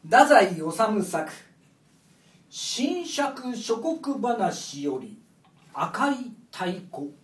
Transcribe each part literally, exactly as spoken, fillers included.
太宰治作新釈諸国話より赤い太鼓。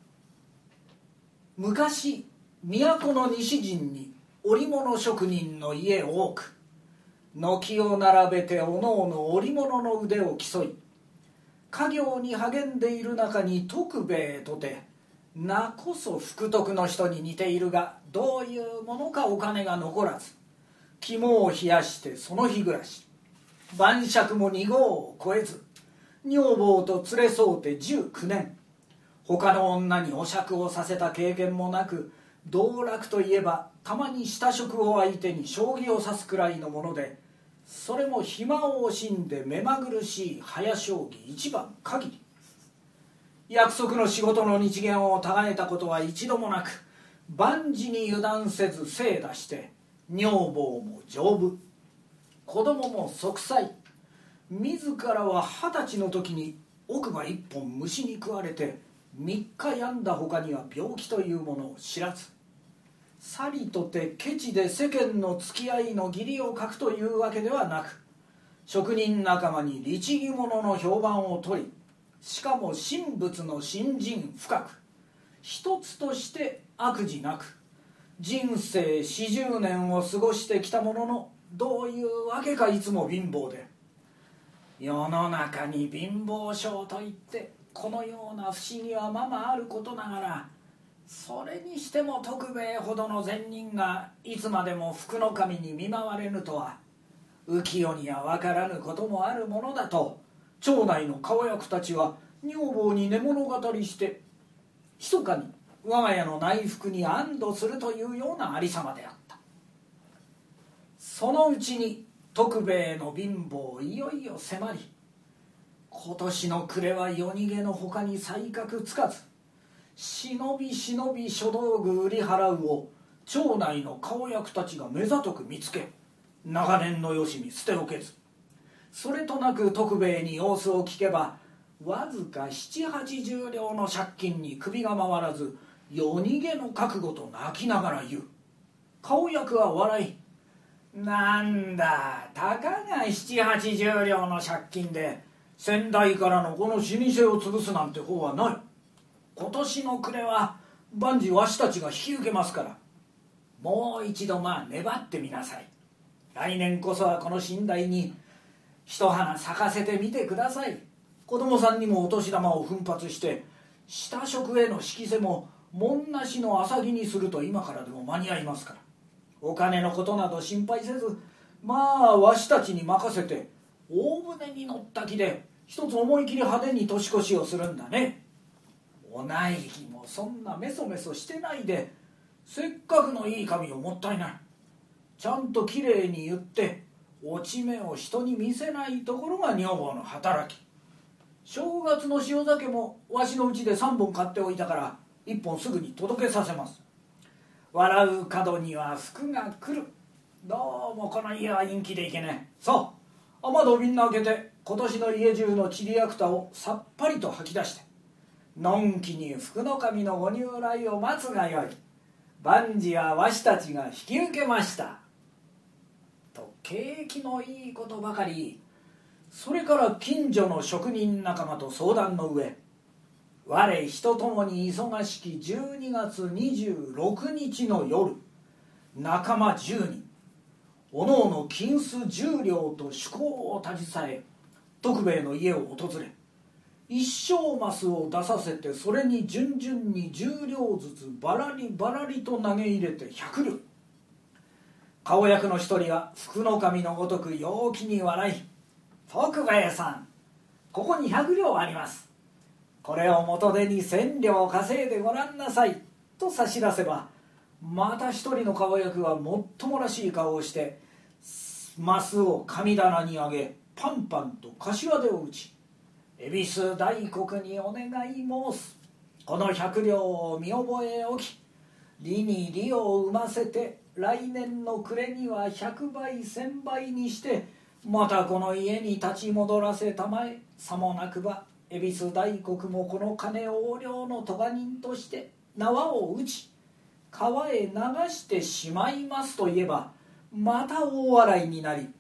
昔都の西陣に織物職人の家多く、軒を並べておのおの織物の腕を競い、家業に励んでいる中に徳兵衛とて、なこそ福徳の人に似ているが、どういうものかお金が残らず、肝を冷やしてその日暮らし、晩酌も二合を超えず、女房と連れ添うてじゅうきゅうねん、他の女にお酌をさせた経験もなく、道楽といえばたまに下職を相手に将棋を指すくらいのもので、それも暇を惜しんで目まぐるしい早将棋一番限り。約束の仕事の日限をたがねたことは一度もなく、万事に油断せず精出して、女房も丈夫、子供も息災。自らは二十歳の時に奥歯一本虫に食われて三日病んだほかには病気というものを知らず、さりとてケチで世間の付き合いの義理を書くというわけではなく、職人仲間に律儀者の評判を取り、しかも神仏の信心深く、一つとして悪事なく、人生四十年を過ごしてきたものの、どういうわけかいつも貧乏で、世の中に貧乏症といってこのような不思議はままあることながら、それにしても徳兵衛ほどの善人がいつまでも福の神に見舞われぬとは、浮世には分からぬこともあるものだと、町内の顔役たちは女房に寝物語りして、密かに我が家の内服に安堵するというようなありさまであった。そのうちに徳兵衛の貧乏いよいよ迫り、今年の暮れは夜逃げのほかに才覚つかず、忍び忍び書道具売り払うを町内の顔役たちが目ざとく見つけ、長年のよしみ捨ておけず、それとなく徳兵衛に様子を聞けば、わずか七八十両の借金に首が回らず、夜逃げの覚悟と泣きながら言う。顔役は笑い、なんだ、たかが七八十両の借金で先代からのこの老舗を潰すなんて方はない。今年の暮れは万事わしたちが引き受けますから、もう一度まあ粘ってみなさい。来年こそはこの寝台に一花咲かせてみてください。子供さんにもお年玉を奮発して、下職への引き瀬も門なしの浅木にすると今からでも間に合いますから、お金のことなど心配せず、まあわしたちに任せて、大船に乗った気で一つ思い切り派手に年越しをするんだね。お内儀もそんなメソメソしてないで、せっかくのいい紙をもったいない。ちゃんときれいに言って落ち目を人に見せないところが女房の働き。正月の塩酒もわしのうちでさんぼん買っておいたから、いっぽんすぐに届けさせます。笑う角には福が来る。どうもこの家は陰気でいけねえ。さあ雨戸をみんな開けて、今年の家中のちりやくたをさっぱりと吐き出して、のんきに福の神のご入来を待つがよい。万事はわしたちが引き受けましたと景気のいいことばかり。それから近所の職人仲間と相談の上、我人ともに忙しきじゅうにがつにじゅうろくにちの夜、仲間じゅうにん、おのおの金子じゅう両と趣向を携え、徳兵衛の家を訪れ、一升マスを出させて、それに順々にじゅう両ずつバラリバラリと投げ入れてひゃく両。顔役の一人は福の神のごとく陽気に笑い、徳兵衛さん、ここにひゃく両あります。これを元手に千両稼いでごらんなさいと差し出せば、また一人の顔役はもっともらしい顔をして、マスを神棚に上げ、パンパンと柏手を打ち、恵比寿大国にお願い申す。この百両を見覚えおき、利に利を生ませて、来年の暮れには百倍千倍にして、またこの家に立ち戻らせたまえ。さもなくば恵比寿大国もこの金横領の咎人として縄を打ち、川へ流してしまいますと言えば、また大笑いになり、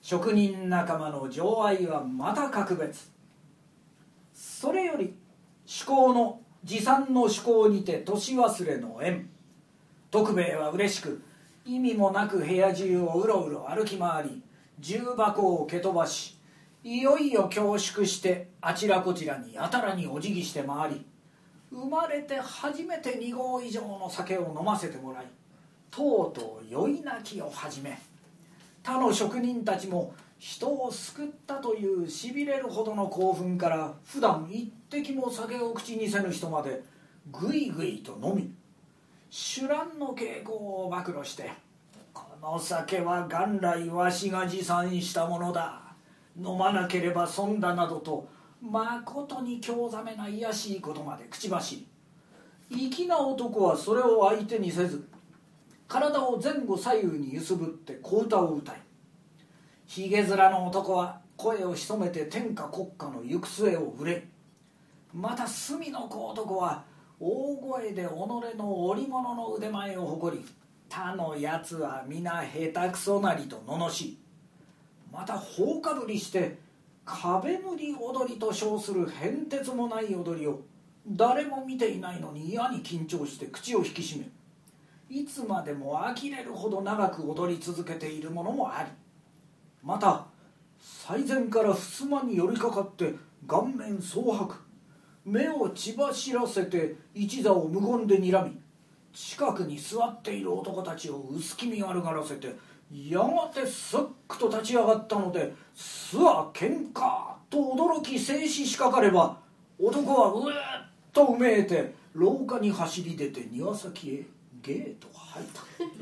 職人仲間の情愛はまた格別。それより趣向の持参の趣向にて年忘れの縁。徳兵衛は嬉しく意味もなく部屋中をうろうろ歩き回り、重箱を蹴飛ばし、いよいよ恐縮してあちらこちらにやたらにお辞儀して回り、生まれて初めてに合以上の酒を飲ませてもらい、とうとう酔い泣きを始め、他の職人たちも人を救ったというしびれるほどの興奮から、普段一滴も酒を口にせぬ人までぐいぐいと飲み、酒乱の傾向を暴露して、この酒は元来わしが持参したものだ、飲まなければ損だなどと、まことに興ざめな卑しいことまで口走り、粋な男はそれを相手にせず、体を前後左右に揺すぶって小唄を歌い、ひげ面の男は声を潜めて天下国家の行く末を憂い、また隅の小男は大声で己の織物の腕前を誇り、他のやつは皆下手くそなりと罵し、また放かぶりして壁塗り踊りと称する変哲もない踊りを誰も見ていないのに嫌に緊張して口を引き締め、いつまでも呆れるほど長く踊り続けているものもあり、また最前から襖に寄りかかって顔面蒼白、目を血走らせて一座を無言で睨み、近くに座っている男たちを薄気味悪がらせて、やがてすっくと立ち上がったので「すわ喧嘩」と驚き静止しかかれば、男はうーっとうめいて廊下に走り出て庭先へゲート吐いた。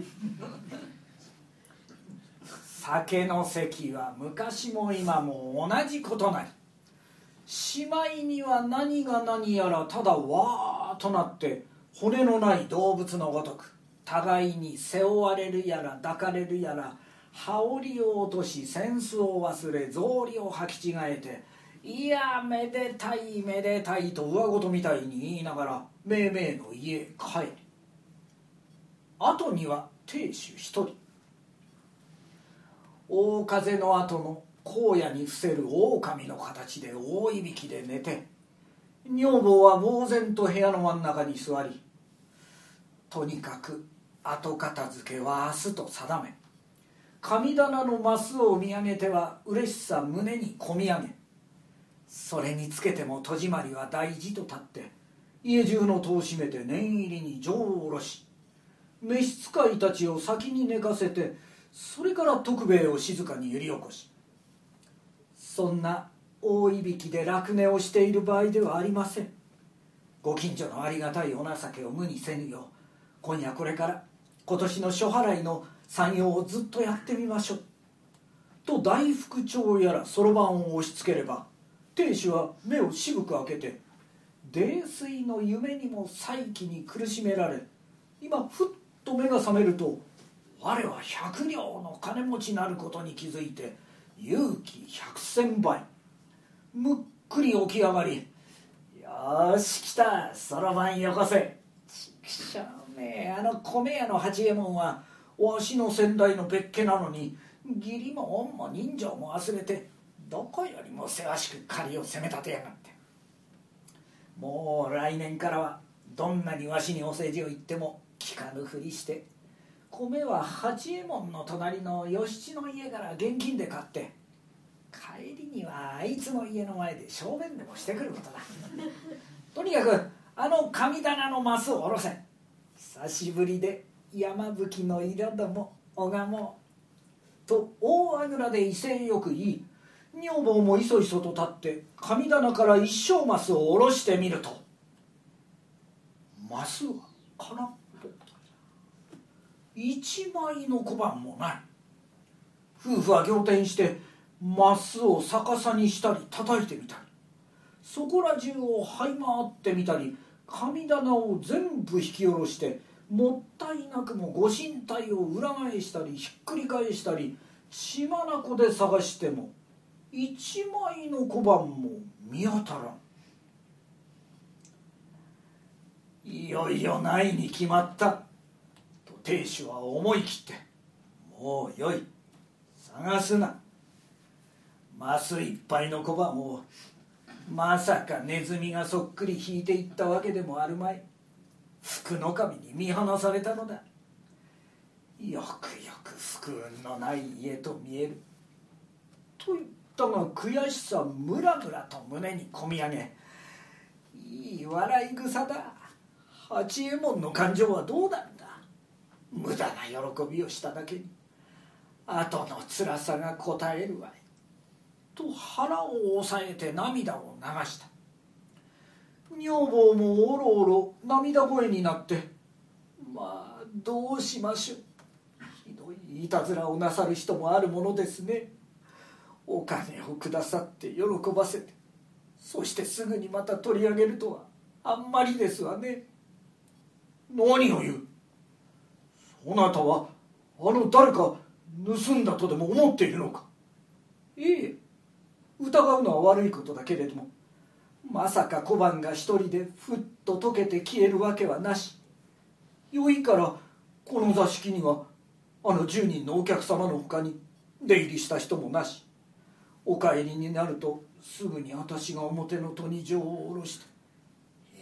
酒の席は昔も今も同じことなり、しまいには何が何やらただわーっとなって骨のない動物のごとく、互いに背負われるやら抱かれるやら、羽織を落とし扇子を忘れ草履を履き違えて、いやめでたいめでたいと上ごとみたいに言いながらめいめいの家へ帰り、後には亭主一人、大風の後の荒野に伏せる狼の形で大いびきで寝て、女房は呆然と部屋の真ん中に座り、とにかく後片付けは明日と定め、神棚のマスを見上げては嬉しさ胸にこみ上げ、それにつけても戸締まりは大事と立って、家中の戸を閉めて念入りに錠を下ろし、召使いたちを先に寝かせて、それから徳兵衛を静かに揺り起こし、そんな大いびきで楽寝をしている場合ではありません。ご近所のありがたいお情けを無にせぬよう、今夜これから今年の諸払いの産業をずっとやってみましょうと大副長やらそろばんを押し付ければ、亭主は目を渋く開けて、泥酔の夢にも再起に苦しめられ、今ふっと目が覚めると、我は百両の金持ちなることに気づいて勇気百千倍、むっくり起き上がり、よーし来た、そろばんよこせ。ちくしょうめ、あの米屋の八右衛門はわしの先代の別家なのに、義理も恩も人情も忘れて、どこよりもせわしく借りを責め立てやがって、もう来年からはどんなにわしにお世辞を言っても聞かぬふりして、米は八右衛門の隣の吉地の家から現金で買って、帰りにはあいつの家の前で小便でもしてくることだ。とにかくあの神棚のマスを下ろせ。久しぶりで山吹の色ども拝もうと大あぐらで威勢よく言い、女房もいそいそと立って神棚から一升マスを下ろしてみると、マスは空っぽ、一枚の小判もない。夫婦は仰天してマスを逆さにしたり叩いてみたり、そこら中を這い回ってみたり、神棚を全部引き下ろしてもったいなくもご神体を裏返したりひっくり返したり、血眼で探しても一枚の小判も見当たらん。いよいよないに決まったと亭主は思い切って、もうよい、探すな、 マスいっぱいの小判をまさかネズミがそっくり引いていったわけでもあるまい。福の神に見放されたのだ。よくよく福運のない家と見える。と言ったが悔しさムラムラと胸にこみ上げ、いい笑い草だ。八右衛門の感情はどうなんだ。無駄な喜びをしただけに後の辛さがこたえるわい。と腹を押さえて涙を流した。女房もおろおろ涙声になって、まあどうしましょう。ひどいいたずらをなさる人もあるものですね。お金をくださって喜ばせて、そしてすぐにまた取り上げるとはあんまりですわね。何を言う。そなたはあの誰か盗んだとでも思っているのか。いえ、疑うのは悪いことだけれども、まさか小判が一人でふっと溶けて消えるわけはなし。よいからこの座敷にはあの十人のお客様のほかに出入りした人もなし。お帰りになるとすぐに私が表の戸に錠を下ろして、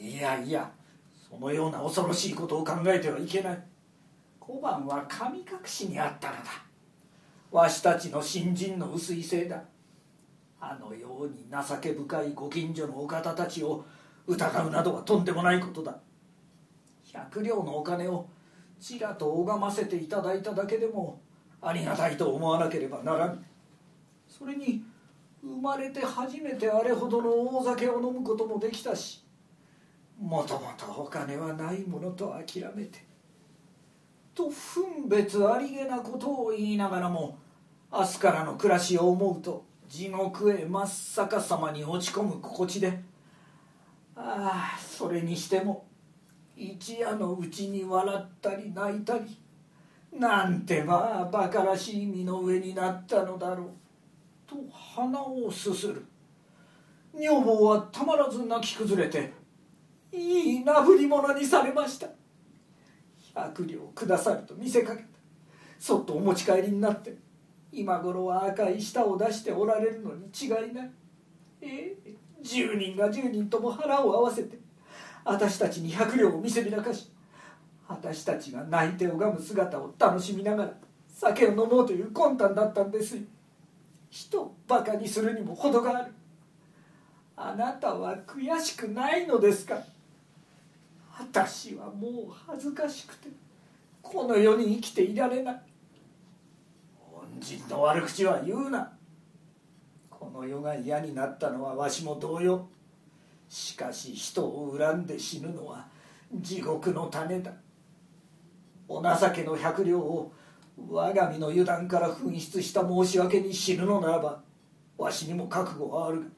いやいや、そのような恐ろしいことを考えてはいけない。小判は神隠しにあったのだ。わしたちの信心の薄いせいだ。あのように情け深いご近所のお方たちを疑うなどはとんでもないことだ。百両のお金をちらと拝ませていただいただけでもありがたいと思わなければならん。それに生まれて初めてあれほどの大酒を飲むこともできたし、もともとお金はないものと諦めてと分別ありげなことを言いながらも、明日からの暮らしを思うと地獄へ真っ逆さまに落ち込む心地で、ああそれにしても一夜のうちに笑ったり泣いたりなんてまあバカらしい身の上になったのだろうと鼻をすする。女房はたまらず泣き崩れて、いいなぶり物にされました。百両くださると見せかけた。そっとお持ち帰りになって今頃は赤い舌を出しておられるのに違いない。ええ、十人が十人とも腹を合わせて私たちに百両を見せびらかし、私たちが泣いて拝む姿を楽しみながら酒を飲もうという魂胆だったんですよ。人をバカにするにも程がある。あなたは悔しくないのですか。私はもう恥ずかしくてこの世に生きていられない。恩人の悪口は言うな。この世が嫌になったのはわしも同様。しかし人を恨んで死ぬのは地獄の種だ。お情けの百両を我が身の油断から紛失した申し訳に死ぬのならばわしにも覚悟はあるが、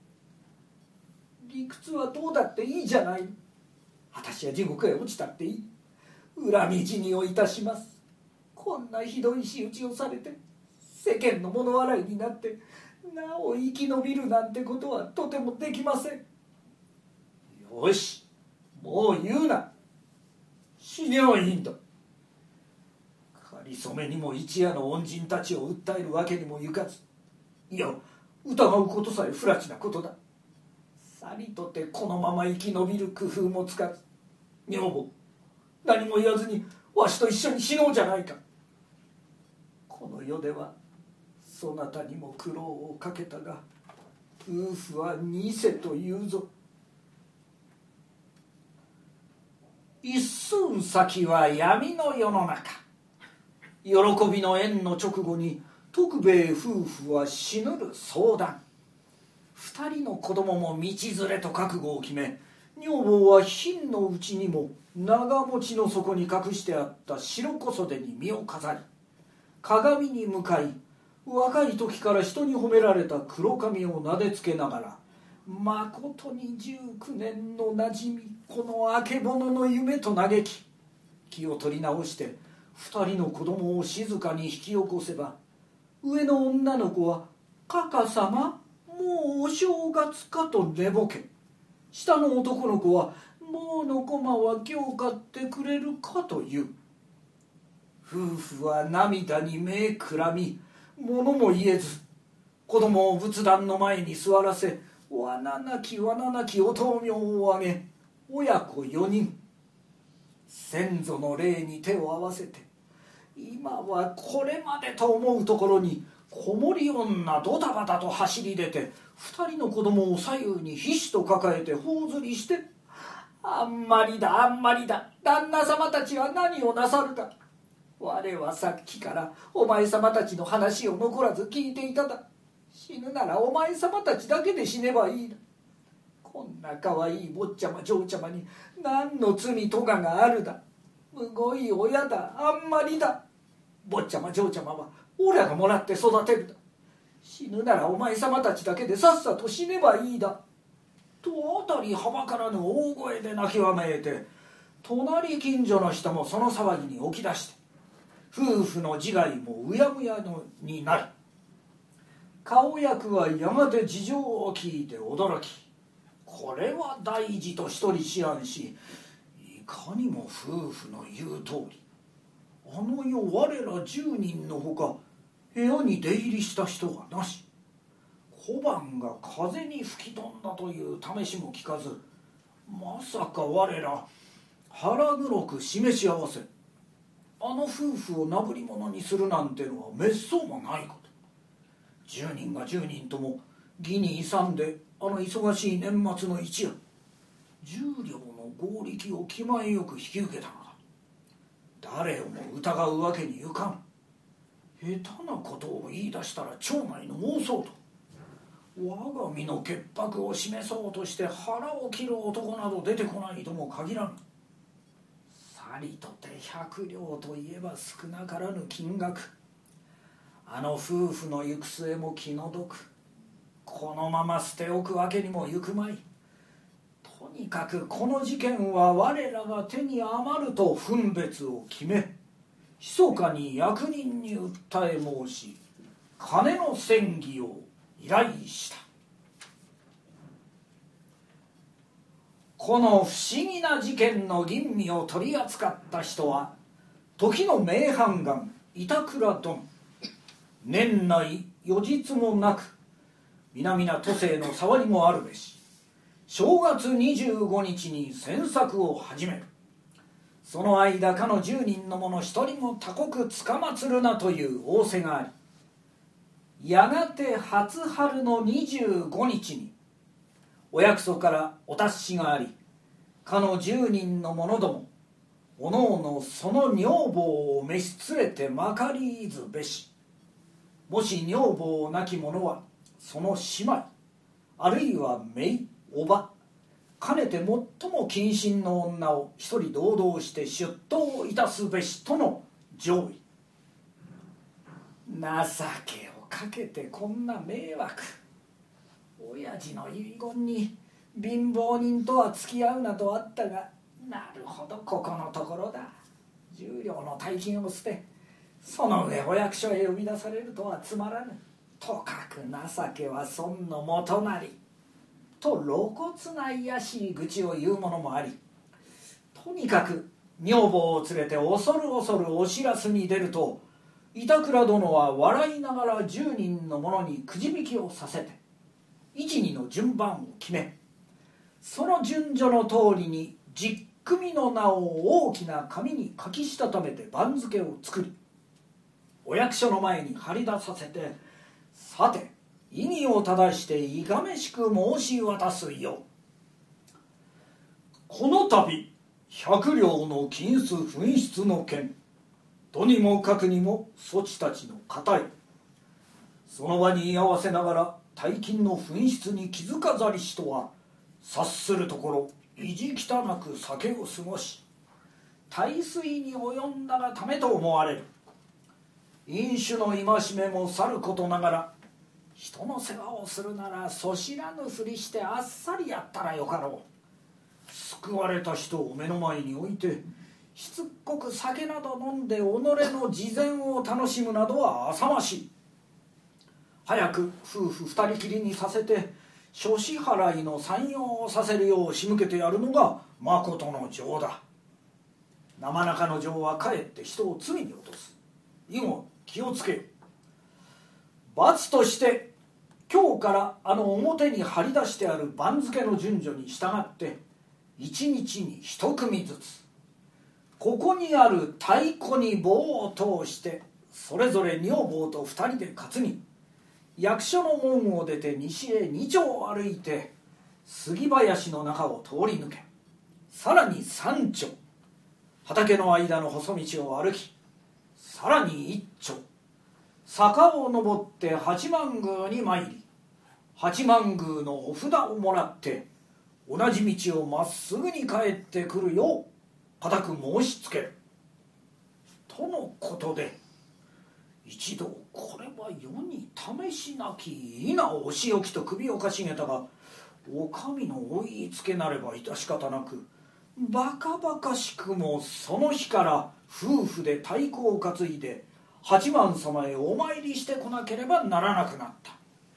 理屈はどうだっていいじゃない。私は地獄へ落ちたっていい。恨み死にをいたします。こんなひどい仕打ちをされて世間の物笑いになってなお生き延びるなんてことはとてもできません。よし、もう言うな。死ねばいいんだ。かりそめにも一夜の恩人たちを訴えるわけにもいかず、いや疑うことさえ不埒なことだ。さりとてこのまま生き延びる工夫もつかず、女房何も言わずにわしと一緒に死のうじゃないか。この世ではそなたにも苦労をかけたが夫婦は二世というぞ。一寸先は闇の世の中。喜びの縁の直後に徳兵衛夫婦は死ぬる相談。二人の子供も道連れと覚悟を決め、女房は貧のうちにも長持ちの底に隠してあった白小袖に身を飾り、鏡に向かい若い時から人に褒められた黒髪をなでつけながら、まことにじゅうきゅうねんのなじみこのあけぼのの夢と嘆き、気を取り直して二人の子供を静かに引き起こせば、上の女の子は「かか様もうお正月か」と寝ぼけ、下の男の子は「もうのこまは今日買ってくれるか」と言う。夫婦は涙に目くらみ物も言えず、 子供を仏壇の前に座らせ、わななきわななきお灯明をあげ、親子よにん先祖の霊に手を合わせて、今はこれまでと思うところに子守女ドタバタと走り出て、二人の子供を左右にひしと抱えて頬ずりして、あんまりだあんまりだ、旦那様たちは何をなさるだ。我はさっきからお前様たちの話を残らず聞いていただ。死ぬならお前様たちだけで死ねばいいな。こんなかわいい坊ちゃま嬢ちゃまに何の罪とががあるだ。むごい親だ、あんまりだ。坊ちゃま嬢ちゃまはオラがもらって育てるだ。死ぬならお前様たちだけでさっさと死ねばいいだ。と辺りはばからぬ大声で泣きわめいて、隣近所の人もその騒ぎに起き出して、夫婦の自害もうやむやのになり、顔役はやがて事情を聞いて驚き、これは大事と一人思案し、いかにも夫婦の言う通り、あの世我ら十人のほか部屋に出入りした人がなし、小判が風に吹き飛んだという試しも聞かず、まさか我ら腹黒く示し合わせ、あの夫婦をなぶり者にするなんてのはめっそうもないこと。十人が十人とも義に勇んで、あの忙しい年末の一夜、十両の強力を気前よく引き受けたのだ。誰をも疑うわけにゆかん。下手なことを言い出したら町内の妄想と、我が身の潔白を示そうとして腹を切る男など出てこないとも限らん。さりとて百両といえば少なからぬ金額。あの夫婦の行く末も気の毒。このまま捨ておくわけにもゆくまい。とにかくこの事件は我らが手に余ると分別を決め、密かに役人に訴え申し、金の詮議を依頼した。この不思議な事件の吟味を取り扱った人は、時の名判官板倉殿。年内余日もなく、皆々都政の触りもあるべし、正月にじゅうごにちに詮索を始める。その間かの十人の者一人も他国つかまつるなという仰せがあり、やがて初春のにじゅうごにちにお役所からお達しがあり、かの十人の者どもおのおのその女房を召し連れてまかりずべし。もし女房なき者はその姉妹、あるいは姪、叔母、かねて最も近親の女を一人堂々して出頭いたすべしとの上意。情けをかけてこんな迷惑。親父の遺言に貧乏人とは付き合うなとあったが、なるほどここのところだ。十両の大金を捨て、その上お役所へ呼び出されるとはつまらぬ。とかく情けは損のもとなり。と露骨な卑しい愚痴を言う者もあり、とにかく女房を連れて恐る恐るお知らせに出ると、板倉殿は笑いながら十人の者にくじ引きをさせて、一二の順番を決め、その順序の通りに十組の名を大きな紙に書きしたためて番付を作り、お役所の前に張り出させて、さて意義を正していかめしく申し渡すよう。この度百両の金子紛失の件、とにもかくにもそちたちの方へ、その場に居合わせながら大金の紛失に気づかざりしとは、察するところ意地汚く酒を過ごし、大睡に及んだがためと思われる。飲酒の戒めもさることながら、人の世話をするならそ知らぬふりしてあっさりやったらよかろう。救われた人を目の前に置いてしつっこく酒など飲んで己の慈善を楽しむなどは浅ましい。早く夫婦二人きりにさせて諸支払いの参用をさせるよう仕向けてやるのがまことの情だ。生中の情はかえって人を罪に落とす。以後気をつけよ。罰として今日からあの表に張り出してある番付の順序に従って一日に一組ずつここにある太鼓に棒を通してそれぞれ女房と二人で担ぎ役所の門を出て西へ二丁歩いて杉林の中を通り抜けさらに三丁畑の間の細道を歩きさらに一丁坂を登って八幡宮に参り八幡宮のお札をもらって同じ道をまっすぐに帰ってくるよう固く申しつけるとのことで一度これは世に試しなき稲お仕置きと首をかしげたがお上のお言いつけなれば致し方なくバカバカしくもその日から夫婦で太鼓を担いで八幡様へお参りしてこなければならなくなった。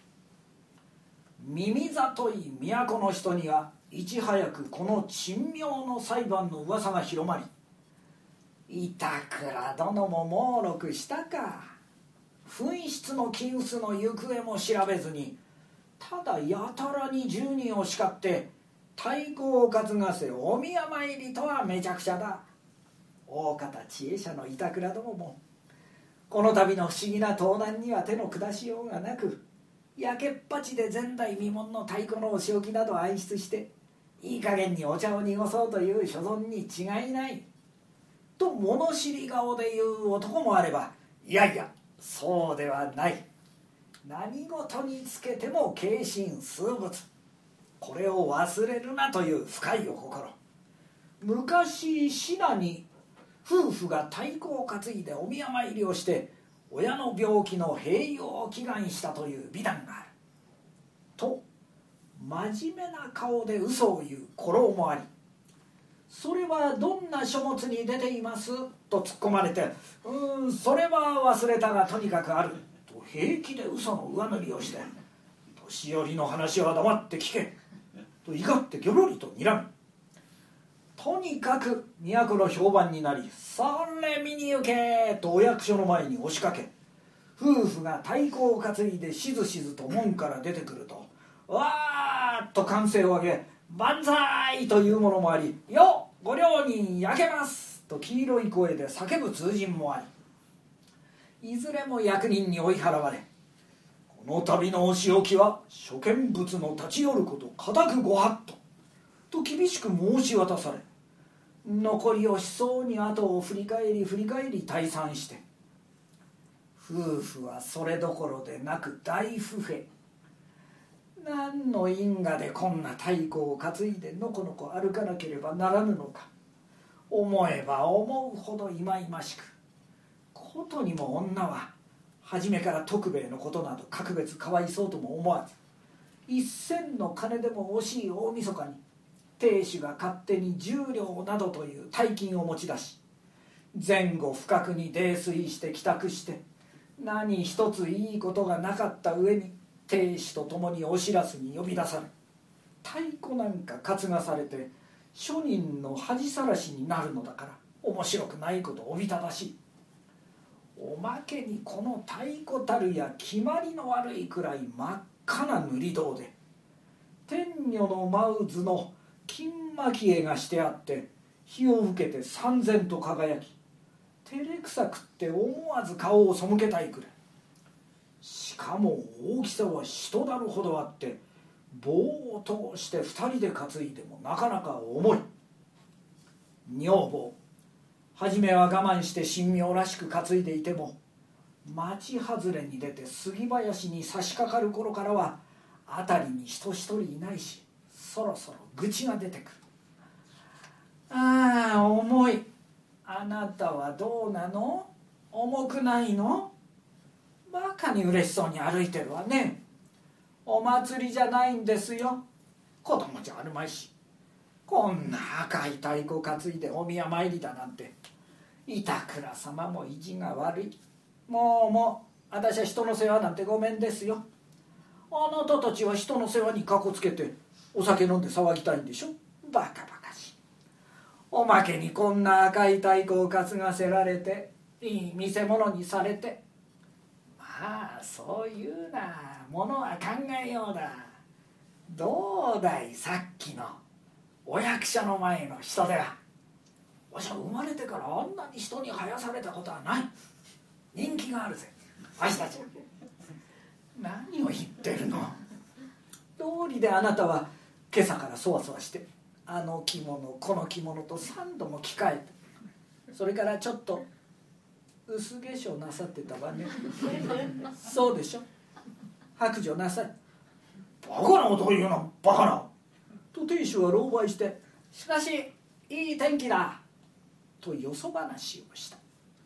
耳里い都の人にはいち早くこの珍妙の裁判の噂が広まり板倉殿も猛録したか紛失の金子の行方も調べずにただやたらに十人を叱って太鼓を担がせお宮参りとはめちゃくちゃだ。大方知恵者の板倉殿もこの度の不思議な盗難には手の下しようがなく焼けっぱちで前代未聞の太鼓のお仕置きなど暗出していい加減にお茶を濁そうという所存に違いないと物知り顔で言う男もあればいやいやそうではない何事につけても軽心数物これを忘れるなという深いお心。昔信濃に夫婦が太鼓を担いでお宮参りをして親の病気の併用を祈願したという美談があると真面目な顔で嘘を言う古老もありそれはどんな書物に出ていますと突っ込まれてうーんそれは忘れたがとにかくあると平気で嘘の上塗りをして年寄りの話は黙って聞けと怒ってぎょろりと睨む。とにかく都の評判になりそれ見に行けとお役所の前に押しかけ夫婦が太鼓を担いでしずしずと門から出てくるとわーっと歓声を上げ万歳というものもありよご両人焼けますと黄色い声で叫ぶ通人もありいずれも役人に追い払われこの度のお仕置きは諸見物の立ち寄ること固くご法度と厳しく申し渡され残りを悲壮に後を振り返り振り返り退散して夫婦はそれどころでなく大不平。何の因果でこんな太鼓を担いでのこのこ歩かなければならぬのか思えば思うほど忌々しくことにも女は初めから徳兵衛のことなど格別かわいそうとも思わず一銭の金でも惜しい大晦日に亭主が勝手に十両などという大金を持ち出し前後不覚に泥酔して帰宅して何一ついいことがなかった上に亭主と共にお知らせに呼び出され太鼓なんか担がされて庶人の恥さらしになるのだから面白くないことおびただしい。おまけにこの太鼓たるや決まりの悪いくらい真っ赤な塗り銅で天女の舞う図の金蒔絵がしてあって火を受けて燦然と輝き照れくさくって思わず顔を背けたいくらいしかも大きさは一だるほどあって棒を通して二人で担いでもなかなか重い。女房初めは我慢して神妙らしく担いでいても町外れに出て杉林に差し掛かる頃からは辺りに人一人いないしそろそろ愚痴が出てくる。ああ重い。あなたはどうなの？重くないの？バカに嬉しそうに歩いてるわね。お祭りじゃないんですよ。子供じゃあるまいしこんな赤い太鼓担いでお宮参りだなんて板倉様も意地が悪い。もうもう私は人の世話なんてごめんですよ。あなたたちは人の世話にかこつけてお酒飲んで騒ぎたいんでしょ。バカバカしい。おまけにこんな赤い太鼓を担がせられていい見せ物にされてまああ、そういうなものは考えようだ。どうだい、さっきのお役所の前の人では。わしは生まれてからあんなに人に生やされたことはない。人気があるぜわしたちは。何を言ってるの。道理であなたは今朝からそわそわしてあの着物この着物と三度も着替えて、それからちょっと薄化粧なさってたわね。そうでしょ。白状なさい。バカなことを言うな、バカな。と亭主は狼狽して、しかしいい天気だとよそ話をした。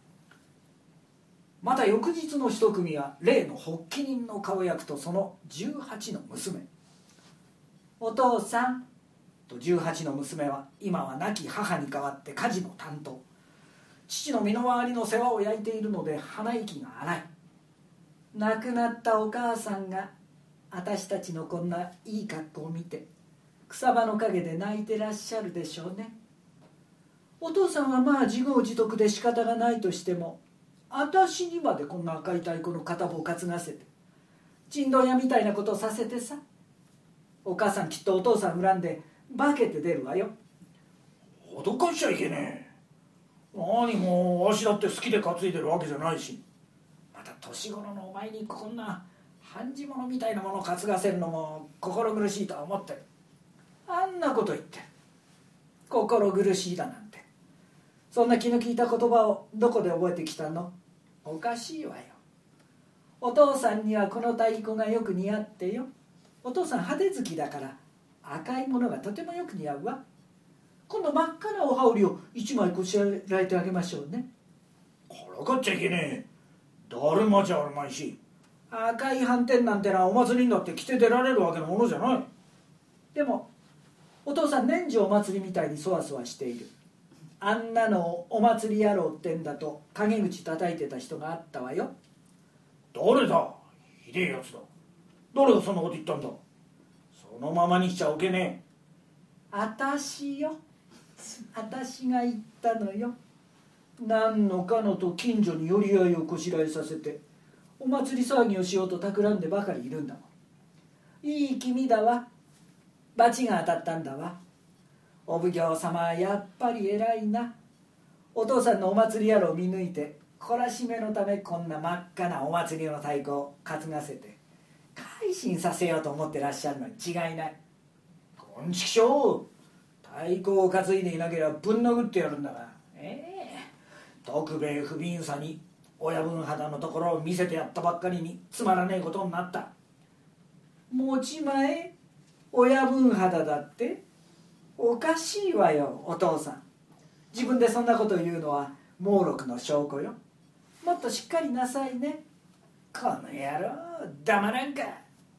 また翌日の一組は例の発起人の顔役とそのじゅうはちの娘。お父さんとじゅうはちの娘は今は亡き母に代わって家事の担当。父の身の回りの世話を焼いているので鼻息が荒い。亡くなったお母さんが私たちのこんないい格好を見て草葉の陰で泣いてらっしゃるでしょうね。お父さんはまあ自業自得で仕方がないとしても、私にまでこんな赤い太鼓の片棒を担がせて珍道屋みたいなことをさせてさ。お母さんきっとお父さん恨んで化けて出るわよ。脅かしちゃいけねえ。何もわしだって好きで担いでるわけじゃないし、また年頃のお前にこんな半地物みたいなものを担がせるのも心苦しいとは思ってる。あんなこと言って心苦しいだなんて、そんな気の利いた言葉をどこで覚えてきたの。おかしいわよ。お父さんにはこの太鼓がよく似合ってよ。お父さん派手好きだから赤いものがとてもよく似合うわ。今度真っ赤なお羽織を一枚こしらえてあげましょうね。からかっちゃいけねえ。誰もじゃあるまいし、赤い斑点なんてのはお祭りにだって着て出られるわけのものじゃない。でもお父さん年中お祭りみたいにそわそわしている。あんなのをお祭り野郎ってんだと陰口叩いてた人があったわよ。誰だ、ひでえやつだ。誰がそんなこと言ったんだ。そのままにしちゃおけねえ。あたしよ、あたしが言ったのよ。何のかのと近所に寄り合いをこしらえさせてお祭り騒ぎをしようと企んでばかりいるんだもん。いい気味だわ。罰が当たったんだわ。お奉行様はやっぱり偉いな。お父さんのお祭り野郎を見抜いて懲らしめのためこんな真っ赤なお祭りの太鼓を担がせて改心させようと思ってらっしゃるのに違いない。こんちきしょう、太鼓を担いでいなければぶん殴ってやるんだが、ええ徳兵衛不憫さに親分肌のところを見せてやったばっかりにつまらねえことになった。持ち前親分肌だって。おかしいわよお父さん。自分でそんなことを言うのは猛録の証拠よ。もっとしっかりなさいね。この野郎黙らんか。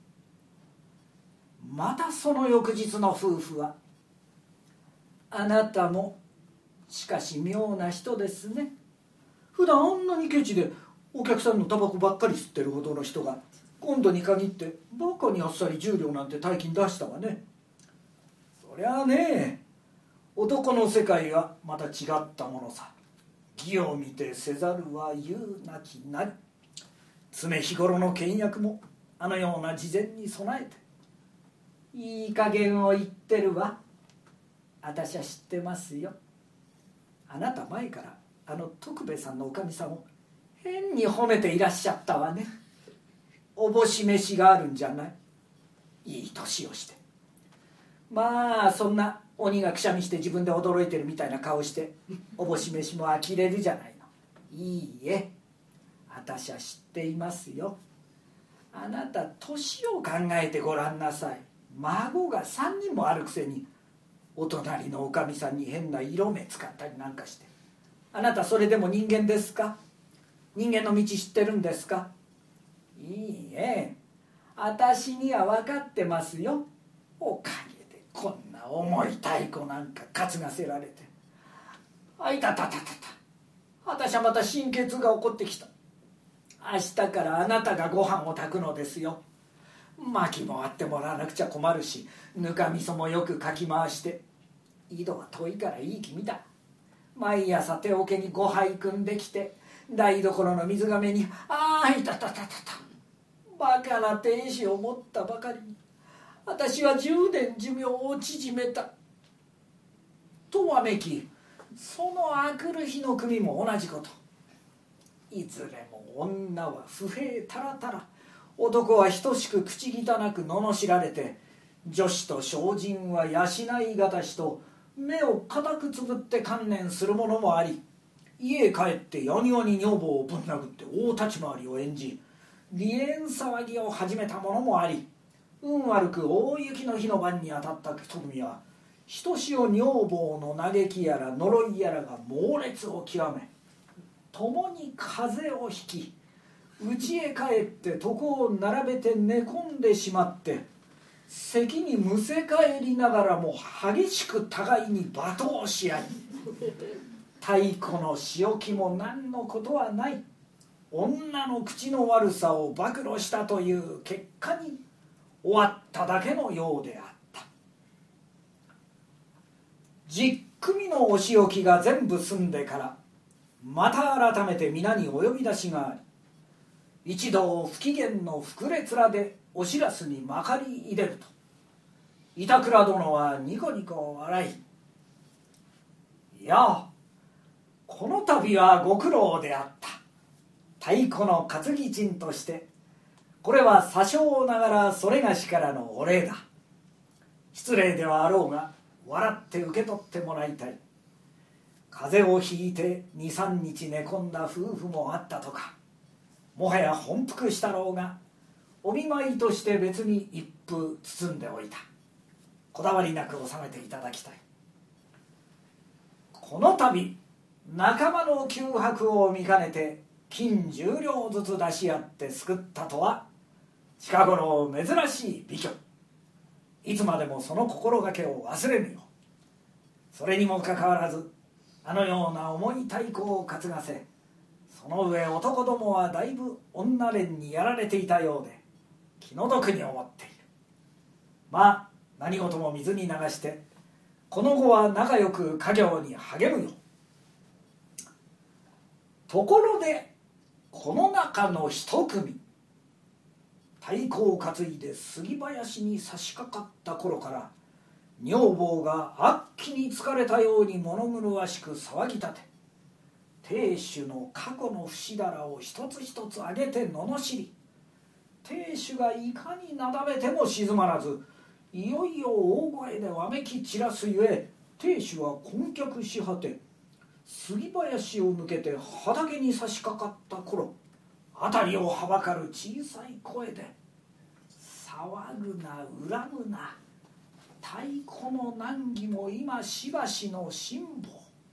またその翌日の夫婦は、あなたもしかし妙な人ですね。普段あんなにケチでお客さんのタバコばっかり吸ってるほどの人が今度に限ってバカにあっさりじゅう両なんて大金出したわね。そりゃあね、男の世界はまた違ったものさ。義を見てせざるは言うなきなり。常日頃の倹約もあのような事前に備えて。いい加減を言ってるわ。私は知ってますよ。あなた前からあの徳兵衛さんのおかみさんを変に褒めていらっしゃったわね。おぼし飯があるんじゃない。いい年をして、まあそんな鬼がくしゃみして自分で驚いてるみたいな顔しておぼし飯も呆れるじゃないの。いいえ、私は知っていますよ。あなた年を考えてごらんなさい。孫がさんにんもあるくせにお隣のおかみさんに変な色目使ったりなんかして、あなたそれでも人間ですか。人間の道知ってるんですか。いいえ、私には分かってますよ。おかげでこんな重い太鼓なんか担がせられて。あいたたたたた、私はまた心血が起こってきた。明日からあなたがご飯を炊くのですよ。薪もあってもらわなくちゃ困るし、ぬかみそもよくかき回して。井戸は遠いからいい気味だ。毎朝手桶にごはい汲んできて台所の水がめに「ああいたたたたた」バカな天使を持ったばかりに私は十年寿命を縮めたとわめき、そのあくる日の組も同じこと。いずれも女は不平たらたら、男は等しく口汚く罵られて、女子と精進は養いがたしと目を固くつぶって観念するものもあり、家へ帰ってやにわに女房をぶん殴って大立ち回りを演じ、離縁騒ぎを始めたものもあり、運悪く大雪の日の晩に当たった一組は、ひとしお女房の嘆きやら呪いやらが猛烈を極め、共に風邪をひき、家へ帰って床を並べて寝込んでしまって、咳にむせ返りながらも激しく互いに罵倒し合い、太鼓の仕置きも何のことはない、女の口の悪さを暴露したという結果に終わっただけのようであった。じっくみのお仕置きが全部済んでから、また改めて皆にお呼び出しがあり、一同不機嫌の膨れ面でお知らすにまかり入れると、板倉殿はニコニコ笑い、いやこの度はご苦労であった。太鼓の担ぎ賃としてこれは些少ながらそれがしからのお礼だ。失礼ではあろうが笑って受け取ってもらいたい。風邪をひいてにさんにち寝込んだ夫婦もあったとか、もはや本腹したろうがお見舞いとして別に一風包んでおいた。こだわりなく収めていただきたい。この度仲間の窮迫を見かねて金じゅう両ずつ出し合って救ったとは近頃珍しい美挙。いつまでもその心がけを忘れぬよ。それにもかかわらずあのような重い太鼓を担がせ、その上男どもはだいぶ女連にやられていたようで気の毒に思っている。まあ何事も水に流してこの後は仲良く家業に励むよ。ところでこの中の一組、太鼓を担いで杉林に差し掛かった頃から女房があっきに疲れたように物狂わしく騒ぎ立て、亭主の過去の節だらを一つ一つ挙げて罵り、亭主がいかになだめても静まらず、いよいよ大声でわめき散らすゆえ、亭主は困却し果て、杉林を抜けて畑に差し掛かった頃、辺りをはばかる小さい声で「騒ぐな恨むな、太鼓の難儀も今しばしの辛抱。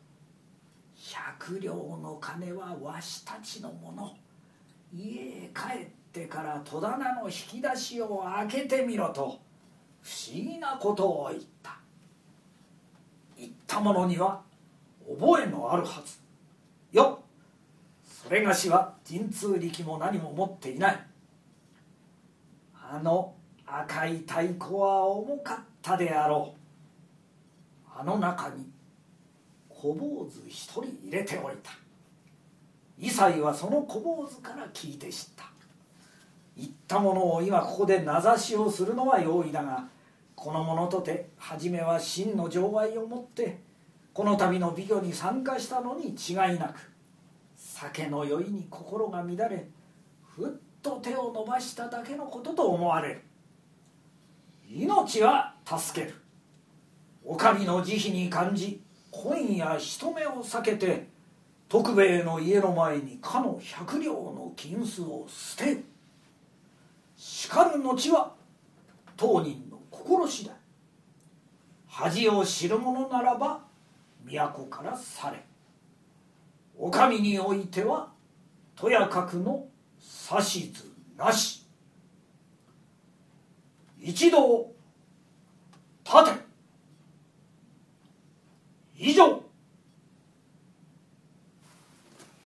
百両の金はわしたちのもの。家へ帰ってから戸棚の引き出しを開けてみろ」と不思議なことを言った。言った者には覚えのあるはずよ。それがしは神通力も何も持っていない。あの赤い太鼓は重かったであろう。あの中に小坊主一人入れておいた。イサイはその小坊主から聞いて知った。言ったものを今ここで名指しをするのは容易だが、この者とて初めは真の情愛を持ってこの度の美魚に参加したのに違いなく、酒の酔いに心が乱れふっと手を伸ばしただけのことと思われる。命は助ける。お上の慈悲に感じ今夜人目を避けて徳兵衛の家の前にかの百両の金子を捨てる。しかる後は当人の心次第。恥を知る者ならば都から去れ。お上においてはとやかくの指図なし。一同立て。